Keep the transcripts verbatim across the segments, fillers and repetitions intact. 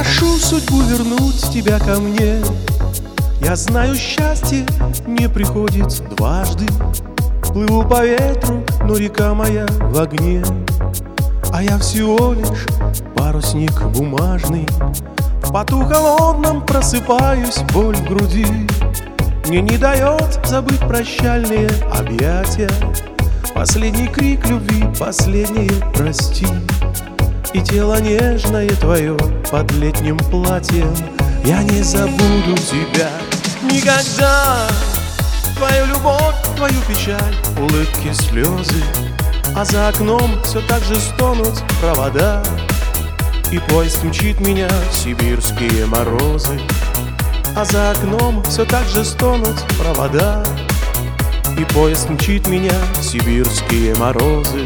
прошу судьбу вернуть тебя ко мне. Я знаю, счастье не приходит дважды. Плыву по ветру, но река моя в огне. А я всего лишь парусник бумажный. В поту холодном просыпаюсь, боль в груди мне не дает забыть прощальные объятия. Последний крик любви, последнее прости. И тело нежное твое под летним платьем. Я не забуду тебя никогда. Твою любовь, твою печаль, улыбки, слезы. А за окном все так же стонут провода. И поезд мчит меня в сибирские морозы. А за окном все так же стонут провода. И поезд мчит меня в сибирские морозы.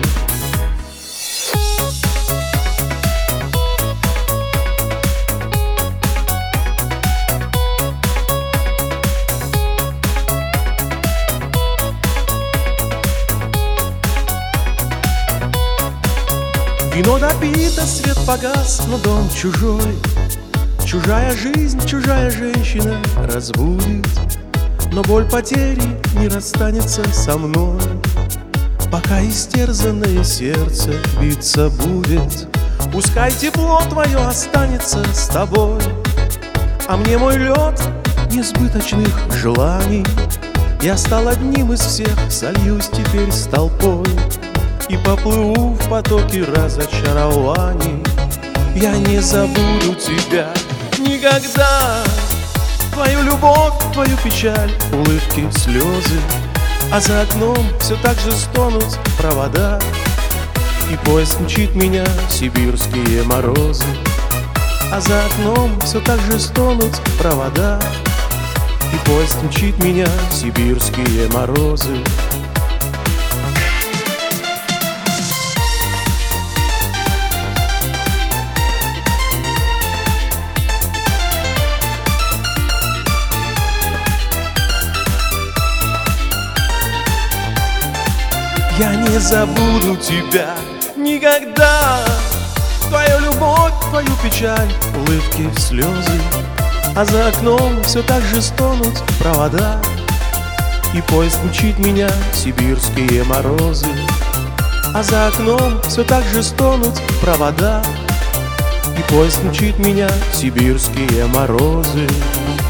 Вино допито, свет погас, но дом чужой. Чужая жизнь, чужая женщина разбудит. Но боль потери не расстанется со мной, пока истерзанное сердце биться будет. Пускай тепло твое останется с тобой, а мне мой лед несбыточных желаний. Я стал одним из всех, сольюсь теперь с толпой и поплыву в потоке разочарований. Я не забуду тебя никогда. Твою любовь, твою печаль, улыбки, слезы. А за окном все так же стонут провода. И поезд мчит меня в сибирские морозы. А за окном все так же стонут провода. И поезд мчит меня в сибирские морозы. Я не забуду тебя никогда. Твою любовь, твою печаль, улыбки, слезы. А за окном все так же стонут провода. И поезд мчит меня в сибирские морозы. А за окном все так же стонут провода. И поезд мчит меня в сибирские морозы.